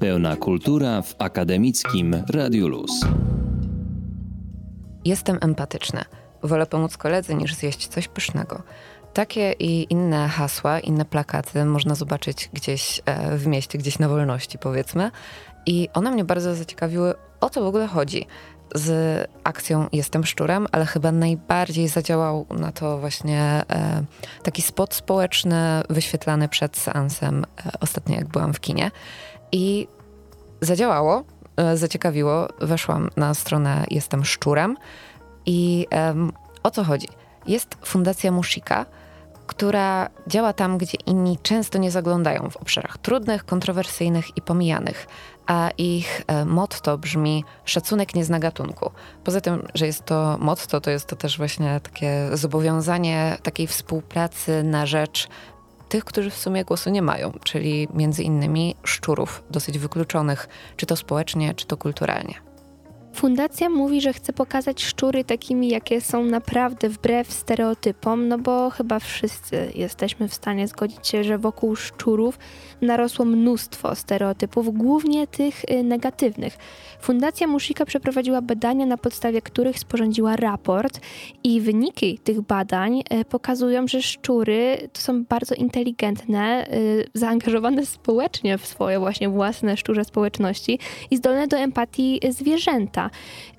Pełna kultura w akademickim Radiu Luz. Jestem empatyczna. Wolę pomóc koledze niż zjeść coś pysznego. Takie i inne hasła, inne plakaty można zobaczyć gdzieś w mieście, gdzieś na wolności, powiedzmy. I one mnie bardzo zaciekawiły, o co w ogóle chodzi z akcją Jestem szczurem, ale chyba najbardziej zadziałał na to właśnie taki spot społeczny wyświetlany przed seansem ostatnio, jak byłam w kinie. I zadziałało, zaciekawiło. Weszłam na stronę Jestem szczurem i o co chodzi? Jest Fundacja Mushika, która działa tam, gdzie inni często nie zaglądają, w obszarach trudnych, kontrowersyjnych i pomijanych. A ich motto brzmi: szacunek nie zna gatunku. Poza tym, że jest to motto, to jest to też właśnie takie zobowiązanie takiej współpracy na rzecz tych, którzy w sumie głosu nie mają, czyli między innymi szczurów, dosyć wykluczonych, czy to społecznie, czy to kulturalnie. Fundacja mówi, że chce pokazać szczury takimi, jakie są naprawdę, wbrew stereotypom, no bo chyba wszyscy jesteśmy w stanie zgodzić się, że wokół szczurów narosło mnóstwo stereotypów, głównie tych negatywnych. Fundacja Mushika przeprowadziła badania, na podstawie których sporządziła raport i wyniki tych badań pokazują, że szczury to są bardzo inteligentne, zaangażowane społecznie w swoje właśnie własne szczurze społeczności i zdolne do empatii zwierzęta.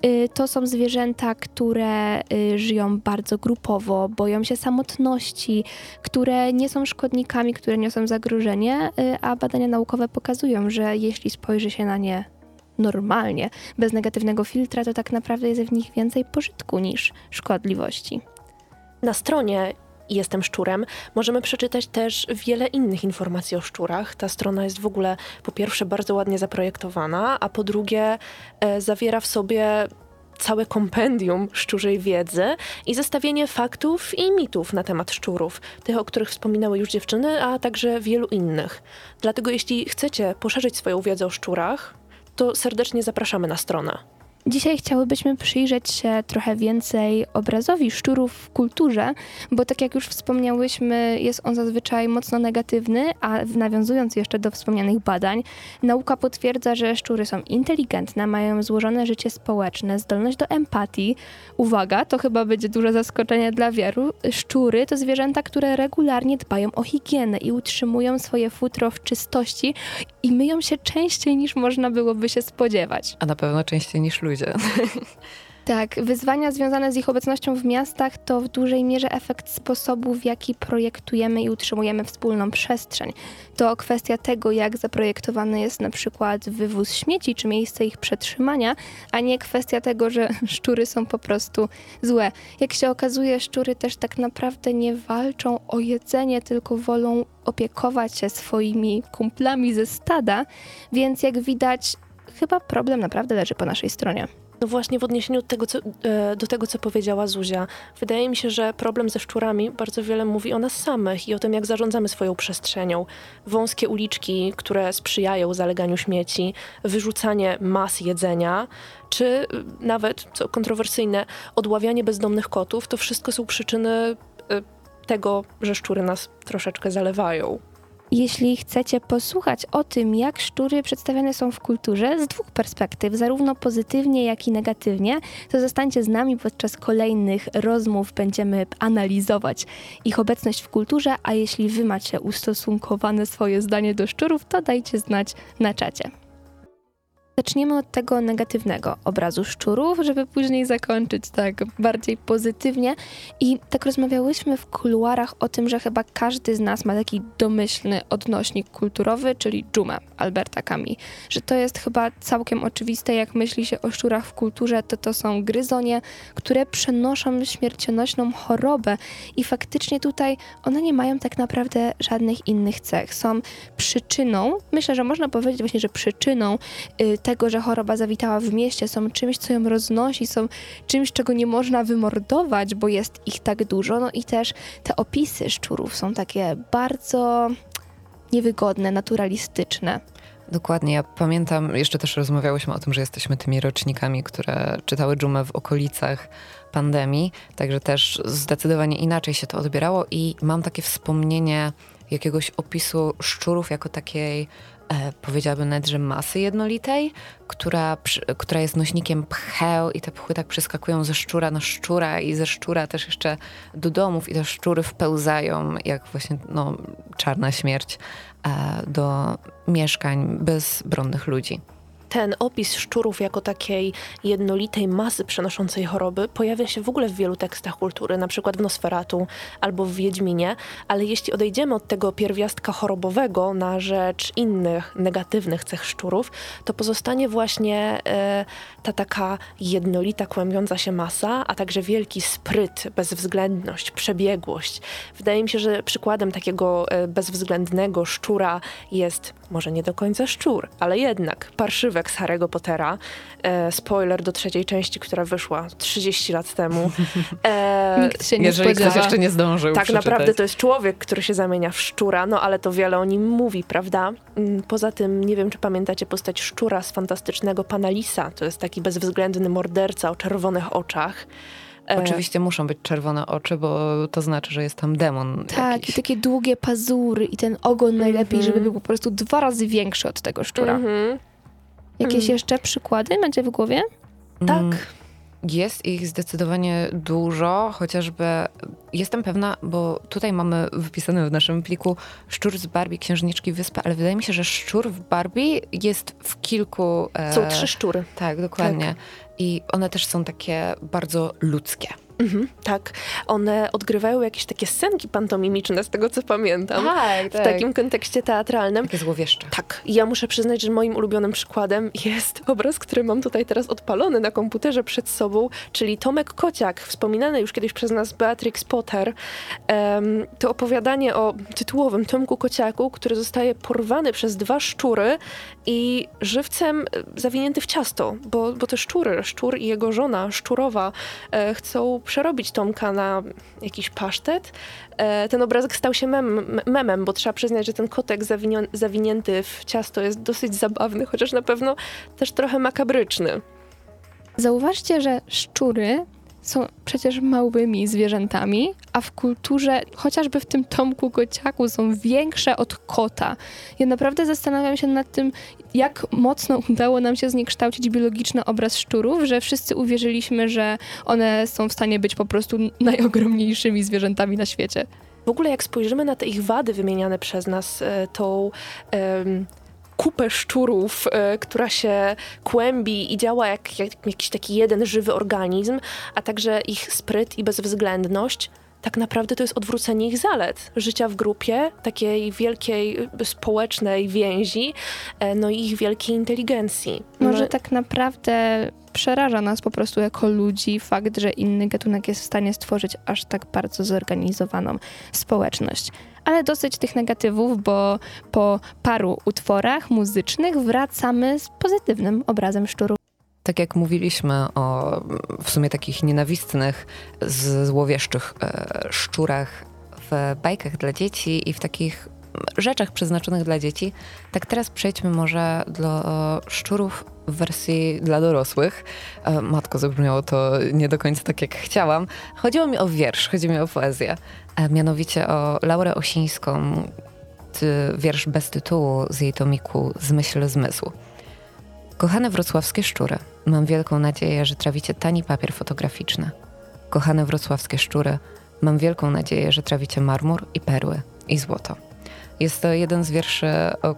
To są zwierzęta, które żyją bardzo grupowo, boją się samotności, które nie są szkodnikami, które niosą zagrożenie, a badania naukowe pokazują, że jeśli spojrzy się na nie normalnie, bez negatywnego filtra, to tak naprawdę jest w nich więcej pożytku niż szkodliwości. Na stronie Jestem szczurem możemy przeczytać też wiele innych informacji o szczurach. Ta strona jest w ogóle po pierwsze bardzo ładnie zaprojektowana, a po drugie zawiera w sobie całe kompendium szczurzej wiedzy i zestawienie faktów i mitów na temat szczurów. Tych, o których wspominały już dziewczyny, a także wielu innych. Dlatego jeśli chcecie poszerzyć swoją wiedzę o szczurach, to serdecznie zapraszamy na stronę. Dzisiaj chciałybyśmy przyjrzeć się trochę więcej obrazowi szczurów w kulturze, bo tak jak już wspomniałyśmy, jest on zazwyczaj mocno negatywny, a nawiązując jeszcze do wspomnianych badań, nauka potwierdza, że szczury są inteligentne, mają złożone życie społeczne, zdolność do empatii. Uwaga, to chyba będzie duże zaskoczenie dla wielu. Szczury to zwierzęta, które regularnie dbają o higienę i utrzymują swoje futro w czystości i myją się częściej niż można byłoby się spodziewać. A na pewno częściej niż ludzie. Tak, wyzwania związane z ich obecnością w miastach to w dużej mierze efekt sposobu, w jaki projektujemy i utrzymujemy wspólną przestrzeń. To kwestia tego, jak zaprojektowany jest na przykład wywóz śmieci czy miejsce ich przetrzymania, a nie kwestia tego, że szczury są po prostu złe. Jak się okazuje, szczury też tak naprawdę nie walczą o jedzenie, tylko wolą opiekować się swoimi kumplami ze stada, więc jak widać, chyba problem naprawdę leży po naszej stronie. No właśnie w odniesieniu do tego, co powiedziała Zuzia, wydaje mi się, że problem ze szczurami bardzo wiele mówi o nas samych i o tym, jak zarządzamy swoją przestrzenią. Wąskie uliczki, które sprzyjają zaleganiu śmieci, wyrzucanie mas jedzenia, czy nawet, co kontrowersyjne, odławianie bezdomnych kotów, to wszystko są przyczyny tego, że szczury nas troszeczkę zalewają. Jeśli chcecie posłuchać o tym, jak szczury przedstawiane są w kulturze z dwóch perspektyw, zarówno pozytywnie, jak i negatywnie, to zostańcie z nami podczas kolejnych rozmów. Będziemy analizować ich obecność w kulturze, a jeśli wy macie ustosunkowane swoje zdanie do szczurów, to dajcie znać na czacie. Zaczniemy od tego negatywnego obrazu szczurów, żeby później zakończyć tak bardziej pozytywnie. I tak rozmawiałyśmy w kuluarach o tym, że chyba każdy z nas ma taki domyślny odnośnik kulturowy, czyli dżumę Alberta Camus. Że to jest chyba całkiem oczywiste, jak myśli się o szczurach w kulturze, to są gryzonie, które przenoszą śmiercionośną chorobę i faktycznie tutaj one nie mają tak naprawdę żadnych innych cech. Są przyczyną, myślę, że można powiedzieć właśnie, że przyczyną tego, że choroba zawitała w mieście, są czymś, co ją roznosi, są czymś, czego nie można wymordować, bo jest ich tak dużo. No i też te opisy szczurów są takie bardzo niewygodne, naturalistyczne. Dokładnie, ja pamiętam, jeszcze też rozmawiałyśmy o tym, że jesteśmy tymi rocznikami, które czytały dżumę w okolicach pandemii, także też zdecydowanie inaczej się to odbierało i mam takie wspomnienie jakiegoś opisu szczurów jako takiej powiedziałabym nawet, że masy jednolitej, która jest nośnikiem pcheł i te pchły tak przeskakują ze szczura na szczura i ze szczura też jeszcze do domów i te szczury wpełzają jak właśnie czarna śmierć do mieszkań bezbronnych ludzi. Ten opis szczurów jako takiej jednolitej masy przenoszącej choroby pojawia się w ogóle w wielu tekstach kultury, na przykład w Nosferatu albo w Wiedźminie, ale jeśli odejdziemy od tego pierwiastka chorobowego na rzecz innych negatywnych cech szczurów, to pozostanie właśnie ta taka jednolita, kłębiąca się masa, a także wielki spryt, bezwzględność, przebiegłość. Wydaje mi się, że przykładem takiego bezwzględnego szczura jest, może nie do końca szczur, ale jednak parszywek z Harry'ego Pottera. Spoiler do 3. części, która wyszła 30 lat temu. Nikt się nie Jeżeli spodziewa. ktoś jeszcze nie zdążył Tak przeczytać. naprawdę to jest człowiek, który się zamienia w szczura, ale to wiele o nim mówi, prawda? Poza tym, nie wiem, czy pamiętacie postać szczura z fantastycznego Pana Lisa. To jest taki bezwzględny morderca o czerwonych oczach. Oczywiście muszą być czerwone oczy, bo to znaczy, że jest tam demon Tak, jakiś. i takie długie pazury i ten ogon najlepiej, żeby był po prostu 2 razy większy od tego szczura. Jakieś jeszcze przykłady macie w głowie? Tak. Jest ich zdecydowanie dużo, chociażby jestem pewna, bo tutaj mamy wypisane w naszym pliku szczur z Barbie, Księżniczki Wyspy, ale wydaje mi się, że szczur w Barbie jest w kilku... Są 3 szczury. Tak, dokładnie. I one też są takie bardzo ludzkie. Tak. One odgrywają jakieś takie scenki pantomimiczne, z tego co pamiętam. Tak, w takim kontekście teatralnym. Takie złowieszcze. Tak. Ja muszę przyznać, że moim ulubionym przykładem jest obraz, który mam tutaj teraz odpalony na komputerze przed sobą, czyli Tomek Kociak, wspominany już kiedyś przez nas Beatrix Potter. To opowiadanie o tytułowym Tomku Kociaku, który zostaje porwany przez 2 szczury i żywcem zawinięty w ciasto, bo te szczur i jego żona szczurowa chcą przerobić Tomka na jakiś pasztet. Ten obrazek stał się memem, bo trzeba przyznać, że ten kotek zawinięty w ciasto jest dosyć zabawny, chociaż na pewno też trochę makabryczny. Zauważcie, że szczury są przecież małymi zwierzętami, a w kulturze, chociażby w tym Tomku Kociaku, są większe od kota. Ja naprawdę zastanawiam się nad tym, jak mocno udało nam się zniekształcić biologiczny obraz szczurów, że wszyscy uwierzyliśmy, że one są w stanie być po prostu najogromniejszymi zwierzętami na świecie. W ogóle jak spojrzymy na te ich wady wymieniane przez nas, tą kupę szczurów, która się kłębi i działa jak jakiś taki jeden żywy organizm, a także ich spryt i bezwzględność, tak naprawdę to jest odwrócenie ich zalet. Życia w grupie, takiej wielkiej społecznej więzi, i ich wielkiej inteligencji. Może tak naprawdę przeraża nas po prostu jako ludzi fakt, że inny gatunek jest w stanie stworzyć aż tak bardzo zorganizowaną społeczność. Ale dosyć tych negatywów, bo po paru utworach muzycznych wracamy z pozytywnym obrazem szczurów. Tak jak mówiliśmy o w sumie takich nienawistnych, złowieszczych szczurach w bajkach dla dzieci i w takich rzeczach przeznaczonych dla dzieci, tak teraz przejdźmy może do szczurów w wersji dla dorosłych. Matko, zabrzmiało to nie do końca tak, jak chciałam. Chodziło mi o wiersz, chodzi mi o poezję. Mianowicie o Laurę Osińską, wiersz bez tytułu z jej tomiku Zmyśl zmysłu. Kochane wrocławskie szczury, mam wielką nadzieję, że trawicie tani papier fotograficzny. Kochane wrocławskie szczury, mam wielką nadzieję, że trawicie marmur i perły i złoto. Jest to jeden z wierszy,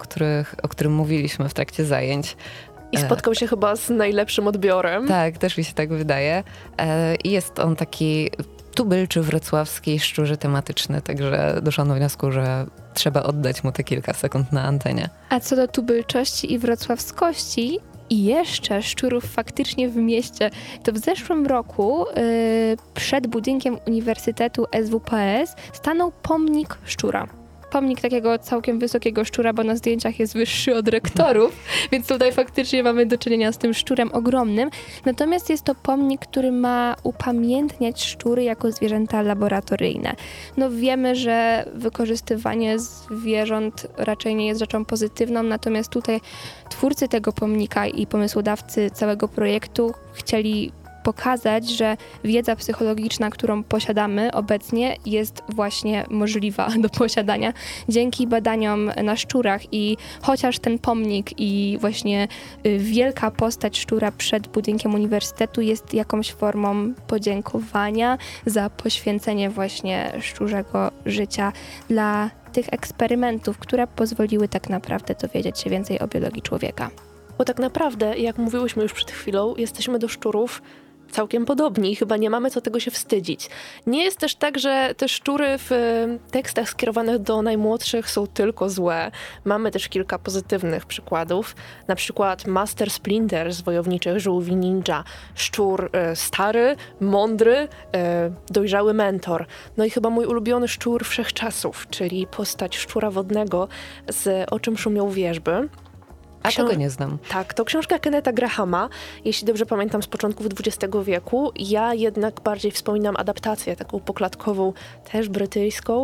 o którym mówiliśmy w trakcie zajęć. I spotkał się chyba z najlepszym odbiorem. Tak, też mi się tak wydaje. I jest on taki tubylczy wrocławski szczurzy tematyczny, także doszłam do wniosku, że trzeba oddać mu te kilka sekund na antenie. A co do tubylczości i wrocławskości i jeszcze szczurów faktycznie w mieście, to w zeszłym roku przed budynkiem Uniwersytetu SWPS stanął pomnik szczura. Pomnik takiego całkiem wysokiego szczura, bo na zdjęciach jest wyższy od rektorów, więc tutaj faktycznie mamy do czynienia z tym szczurem ogromnym. Natomiast jest to pomnik, który ma upamiętniać szczury jako zwierzęta laboratoryjne. No wiemy, że wykorzystywanie zwierząt raczej nie jest rzeczą pozytywną, natomiast tutaj twórcy tego pomnika i pomysłodawcy całego projektu chcieli pokazać, że wiedza psychologiczna, którą posiadamy obecnie, jest właśnie możliwa do posiadania dzięki badaniom na szczurach i chociaż ten pomnik i właśnie wielka postać szczura przed budynkiem uniwersytetu jest jakąś formą podziękowania za poświęcenie właśnie szczurzego życia dla tych eksperymentów, które pozwoliły tak naprawdę dowiedzieć się więcej o biologii człowieka. Bo tak naprawdę, jak mówiłyśmy już przed chwilą, jesteśmy do szczurów całkiem podobni i chyba nie mamy co tego się wstydzić. Nie jest też tak, że te szczury w tekstach skierowanych do najmłodszych są tylko złe. Mamy też kilka pozytywnych przykładów. Na przykład Master Splinter z Wojowniczych Żółwi Ninja. Szczur stary, mądry, dojrzały mentor. No i chyba mój ulubiony szczur wszechczasów, czyli postać szczura wodnego z O czym szumią wierzby. A tego nie znam. Tak, to książka Kennetha Grahama, jeśli dobrze pamiętam, z początków XX wieku. Ja jednak bardziej wspominam adaptację taką poklatkową, też brytyjską.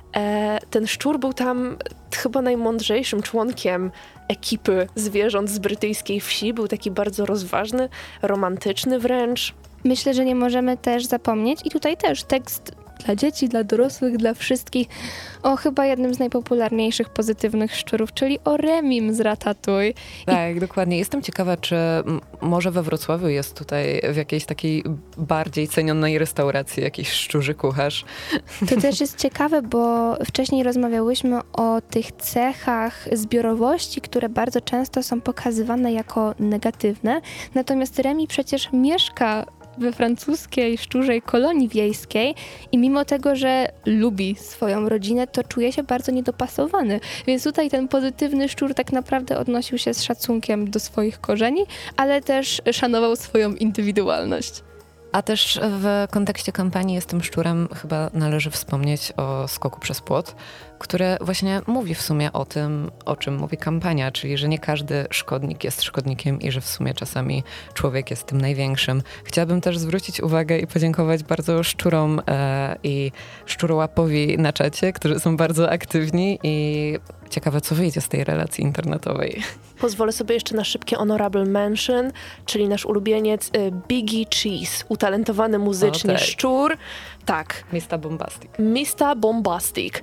Ten szczur był tam chyba najmądrzejszym członkiem ekipy zwierząt z brytyjskiej wsi. Był taki bardzo rozważny, romantyczny wręcz. Myślę, że nie możemy też zapomnieć i tutaj też tekst dla dzieci, dla dorosłych, dla wszystkich o chyba jednym z najpopularniejszych pozytywnych szczurów, czyli o Remim z Ratatouille. Tak, dokładnie. Jestem ciekawa, czy może we Wrocławiu jest tutaj w jakiejś takiej bardziej cenionej restauracji jakiś szczurzy kucharz. To też jest ciekawe, bo wcześniej rozmawiałyśmy o tych cechach zbiorowości, które bardzo często są pokazywane jako negatywne. Natomiast Remi przecież mieszka we francuskiej szczurzej kolonii wiejskiej i mimo tego, że lubi swoją rodzinę, to czuje się bardzo niedopasowany. Więc tutaj ten pozytywny szczur tak naprawdę odnosił się z szacunkiem do swoich korzeni, ale też szanował swoją indywidualność. A też w kontekście kampanii Jestem szczurem chyba należy wspomnieć o Skoku przez płot, które właśnie mówi w sumie o tym, o czym mówi kampania, czyli że nie każdy szkodnik jest szkodnikiem i że w sumie czasami człowiek jest tym największym. Chciałabym też zwrócić uwagę i podziękować bardzo szczurom i szczurołapowi na czacie, którzy są bardzo aktywni i ciekawe, co wyjdzie z tej relacji internetowej. Pozwolę sobie jeszcze na szybkie honorable mention, czyli nasz ulubieniec Biggie Cheese, utalentowany muzycznie tak. szczur. Tak. Mr. Bombastic. Mr. Bombastic.